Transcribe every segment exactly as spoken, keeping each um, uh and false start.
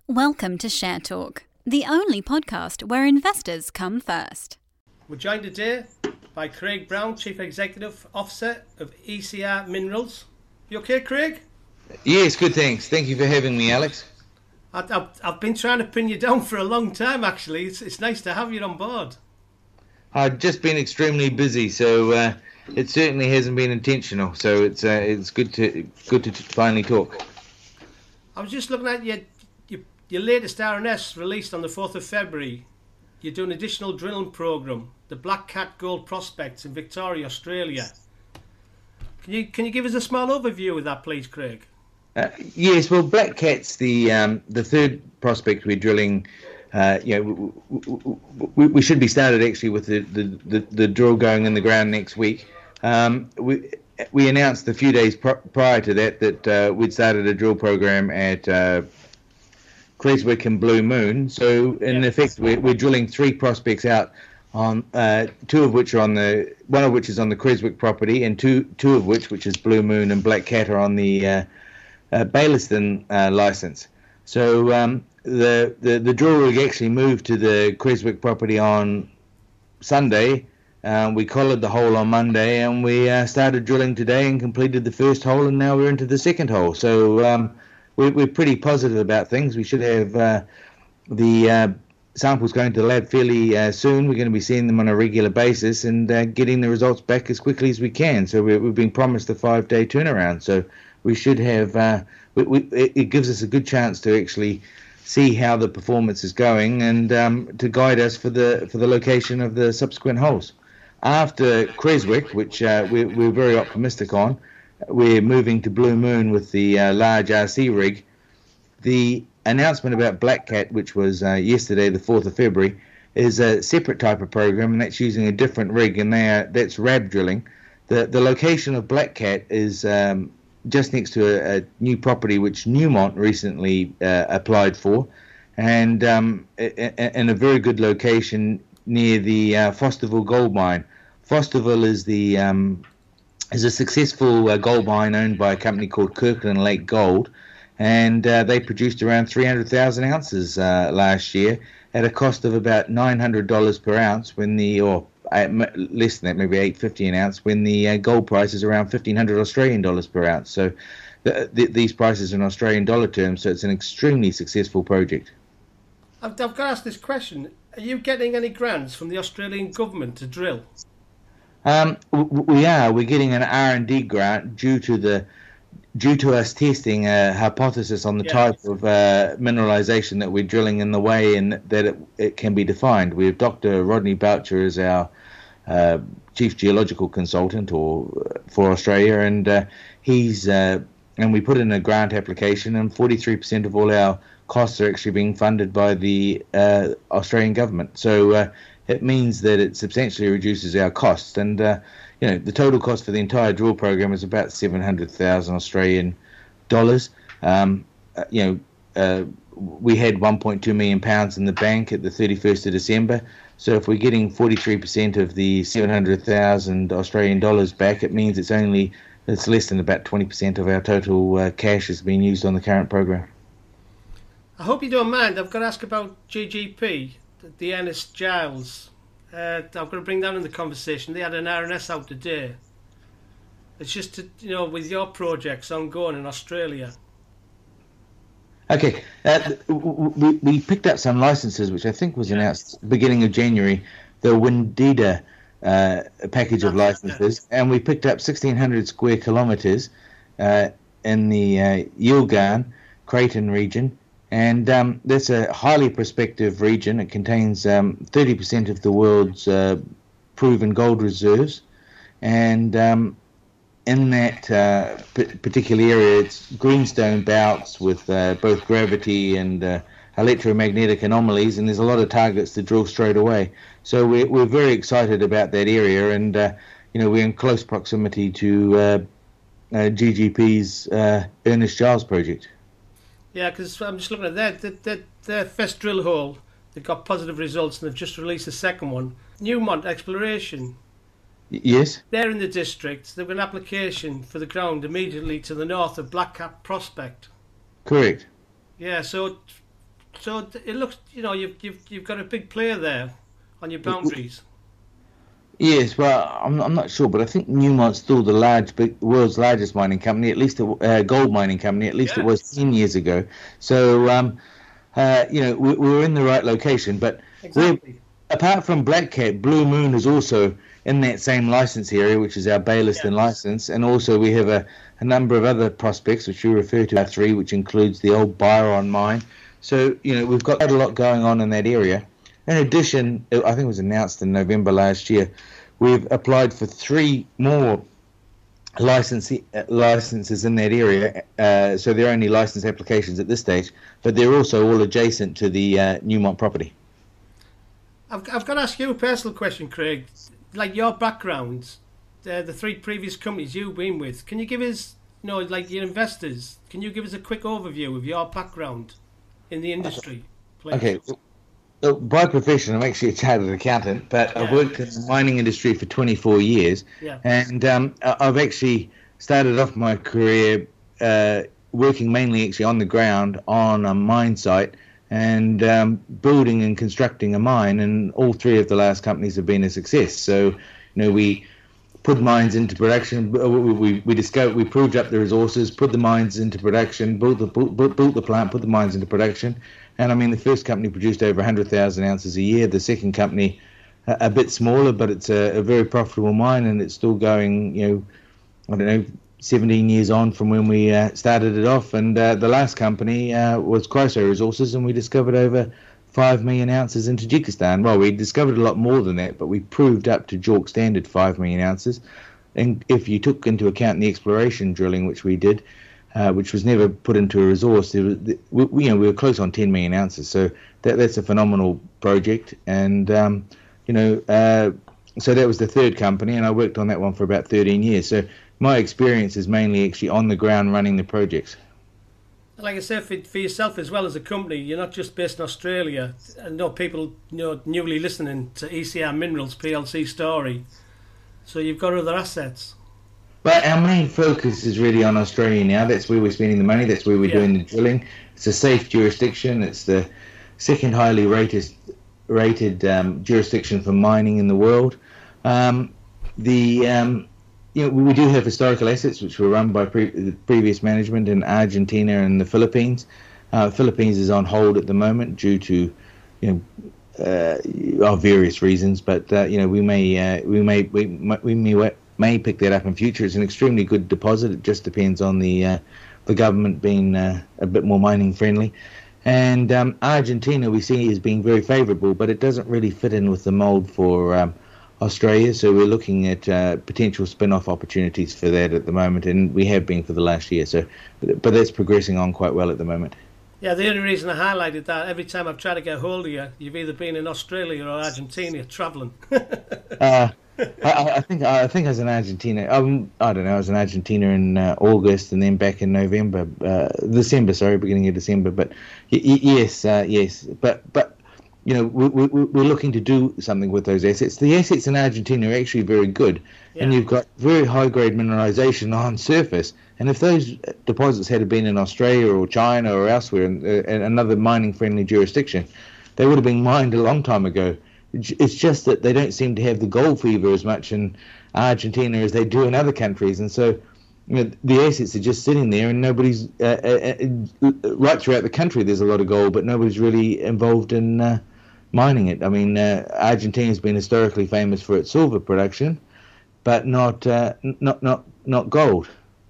Welcome to Share Talk, the only podcast where investors come first. We're joined today by Craig Brown, Chief Executive Officer of E C R Minerals. You okay, Craig? Yes, good, thanks. Thank you for having me, Alex. I, I've, I've been trying to pin you down for a long time, actually. It's, it's nice to have you on board. I've just been extremely busy, so uh, it certainly hasn't been intentional. So it's uh, it's good to good to finally talk. I was just looking at your your, your latest R N S released on the fourth of February. You're doing an additional drilling programme, the Black Cat Gold Prospects in Victoria, Australia. Can you can you give us a small overview of that, please, Craig? Uh, yes, well, Black Cat's the um, the third prospect we're drilling. Uh, you know, we, we should be started actually with the, the, the, the drill going in the ground next week. Um, we we announced a few days pr- prior to that that uh, we'd started a drill program at uh, Creswick and Blue Moon. So in yeah. effect, we're, we're drilling three prospects out on uh, two of which are on the one of which is on the Creswick property, and two two of which, which is Blue Moon and Black Cat, are on the uh, uh, Baillieston uh, license. So um, the, the the drill rig actually moved to the Creswick property on Sunday. Uh, we collared the hole on Monday, and we uh, started drilling today and completed the first hole, and now we're into the second hole. So um, we're, we're pretty positive about things. We should have uh, the uh, samples going to the lab fairly uh, soon. We're going to be seeing them on a regular basis and uh, getting the results back as quickly as we can. So we're, we've been promised a five-day turnaround. So we should have. Uh, we, we, it gives us a good chance to actually see how the performance is going and um, to guide us for the for the location of the subsequent holes. After Creswick, which uh, we're, we're very optimistic on, we're moving to Blue Moon with the uh, large R C rig. The announcement about Black Cat, which was uh, yesterday, the fourth of February, is a separate type of program, and that's using a different rig, and they are, that's R A B drilling. The the location of Black Cat is um, just next to a, a new property which Newmont recently uh, applied for, and um, in a very good location near the uh, Fosterville gold mine. Fosterville is the um, is a successful uh, gold mine owned by a company called Kirkland Lake Gold, and uh, they produced around three hundred thousand ounces uh, last year at a cost of about nine hundred dollars per ounce when the or less than that, maybe eight fifty an ounce, when the uh, gold price is around fifteen hundred Australian dollars per ounce. So the, the, these prices are in Australian dollar terms, so it's an extremely successful project. I've, I've got to ask this question. Are you getting any grants from the Australian government to drill? Um, we are. We're getting an R and D grant due to the due to us testing a hypothesis on the yeah. type of uh, mineralization that we're drilling in the way and that it, it can be defined. We have Doctor Rodney Boucher as our uh, chief geological consultant or for Australia, and uh, he's uh, and we put in a grant application, and forty-three percent of all our costs are actually being funded by the uh, Australian government. So uh, it means that it substantially reduces our costs, and uh, you know, the total cost for the entire drill program is about seven hundred thousand Australian dollars. Um, uh, you know, uh, we had one point two million pounds in the bank at the thirty-first of December. So if we're getting forty-three percent of the seven hundred thousand Australian dollars back, it means it's only it's less than about twenty percent of our total uh, cash is being used on the current program. I hope you don't mind. I've got to ask about G G P, the Ernest Giles. Uh, I've got to bring that in the conversation. They had an R N S out today. It's just, to, you know, with your projects ongoing in Australia. Okay, uh, we, we picked up some licenses, which I think was announced beginning of January, the Windida uh, package of licenses, and we picked up sixteen hundred square kilometres uh, in the uh, Yilgarn, Creighton region. And um, that's a highly prospective region. It contains um, thirty percent of the world's uh, proven gold reserves. And um, in that uh, p- particular area, it's greenstone belts with uh, both gravity and uh, electromagnetic anomalies. And there's a lot of targets to drill straight away. So we're, we're very excited about that area. And, uh, you know, we're in close proximity to uh, uh, G G P's uh, Ernest Giles project. Yeah, because I'm just looking at that. That that their first drill hole, they got positive results, and they've just released a second one. Newmont Exploration. Yes. They're in the district. They've got an application for the ground immediately to the north of Black Cat Prospect. Correct. Yeah, so So it looks, you know, you've you've you've got a big player there on your boundaries. Yes, well, I'm I'm not sure, but I think Newmont's still the large, big, world's largest mining company, at least a uh, gold mining company. At least Yeah. it was ten years ago. So, um, uh, you know, we, we're in the right location. But Exactly. apart from Black Cat, Blue Moon is also in that same license area, which is our Bayliston Yeah. license, and also we have a, a number of other prospects, which we refer to as three, which includes the old Byron mine. So, you know, we've got quite a lot going on in that area. In addition, I think it was announced in November last year, we've applied for three more license, licenses in that area. Uh, so they're only license applications at this stage, but they're also all adjacent to the uh, Newmont property. I've I've got to ask you a personal question, Craig. Like your background, uh, the three previous companies you've been with, can you give us, you know, like your investors, can you give us a quick overview of your background in the industry, please? Okay. So by profession, I'm actually a chartered accountant, but I've Yeah. worked in the mining industry for twenty-four years, Yeah. and um, I- I've actually started off my career uh, working mainly actually on the ground on a mine site and um, building and constructing a mine, and all three of the last companies have been a success. So, you know, we put mines into production. We, we, we discovered, we proved up the resources, put the mines into production, built the built, built the plant, put the mines into production. And I mean, the first company produced over one hundred thousand ounces a year. The second company, a, a bit smaller, but it's a, a very profitable mine, and it's still going, you know, I don't know, seventeen years on from when we uh, started it off. And uh, the last company uh, was Chryso Resources, and we discovered over five million ounces in Tajikistan. Well, we discovered a lot more than that, but we proved up to JORC standard five million ounces. And if you took into account the exploration drilling, which we did, uh, which was never put into a resource, there was, we, you know, we were close on ten million ounces. So that, that's a phenomenal project. And, um, you know, uh, so that was the third company, and I worked on that one for about thirteen years. So my experience is mainly actually on the ground running the projects. Like I said, for, for yourself as well as a company, you're not just based in Australia. I know people, you know, newly listening to E C R Minerals P L C story. So you've got other assets. But our main focus is really on Australia now. That's where we're spending the money. That's where we're Yeah. doing the drilling. It's a safe jurisdiction. It's the second highly rated rated um, jurisdiction for mining in the world. Um, the um, you know, we do have historical assets which were run by pre- the previous management in Argentina and the Philippines. Uh, Philippines is on hold at the moment due to, you know, uh, of various reasons. But uh, you know, we may uh, we may we, we may may pick that up in future. It's an extremely good deposit. It just depends on the uh, the government being uh, a bit more mining friendly. And um, Argentina we see as being very favourable, but it doesn't really fit in with the mould for um, Australia, so we're looking at uh, potential spin-off opportunities for that at the moment, and we have been for the last year. So, but, but that's progressing on quite well at the moment. Yeah, the only reason I highlighted that, every time I've tried to get hold of you, you've either been in Australia or Argentina travelling. uh, I, I think I think I was in Argentina. Um, I don't know. I was in Argentina in uh, August, and then back in November, uh, December. Sorry, beginning of December. But y- y- yes, uh, yes. But but. You know, we, we, we're looking to do something with those assets. The assets in Argentina are actually very good, Yeah. and you've got very high-grade mineralization on surface. And if those deposits had been in Australia or China or elsewhere, in, uh, in another mining-friendly jurisdiction, they would have been mined a long time ago. It's just that they don't seem to have the gold fever as much in Argentina as they do in other countries, and so you know, the assets are just sitting there, and nobody's uh, uh, uh, right throughout the country. There's a lot of gold, but nobody's really involved in Uh, mining it. I mean, uh, Argentina's been historically famous for its silver production, but not uh, not not not gold.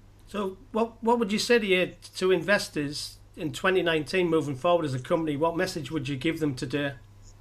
So what what would you say to, you, to investors in twenty nineteen moving forward as a company? What message would you give them today?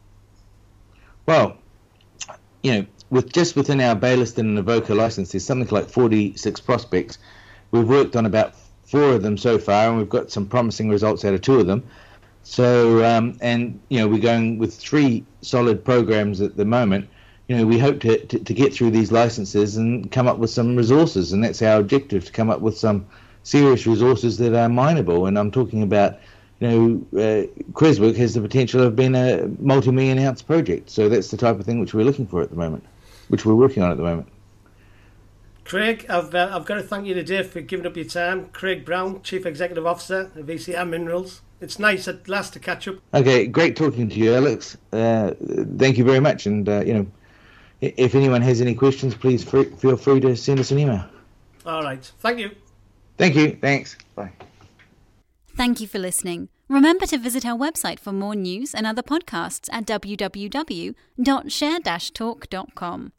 Well, you know, with just within our Bayliston and Avoca license, there's something like forty-six prospects. We've worked on about four of them so far, and we've got some promising results out of two of them. So, um, and, you know, we're going with three solid programs at the moment. You know, we hope to, to, to get through these licenses and come up with some resources, and that's our objective, to come up with some serious resources that are mineable. And I'm talking about, you know, uh, Creswick has the potential of being a multi-million ounce project. So that's the type of thing which we're looking for at the moment, which we're working on at the moment. Craig, I've uh, I've got to thank you today for giving up your time. Craig Brown, Chief Executive Officer of V C R Minerals. It's nice at last to catch up. Okay, great talking to you, Alex. Uh, thank you very much. And, uh, you know, if anyone has any questions, please free, feel free to send us an email. All right. Thank you. Thank you. Thanks. Bye. Thank you for listening. Remember to visit our website for more news and other podcasts at w w w dot share dash talk dot com.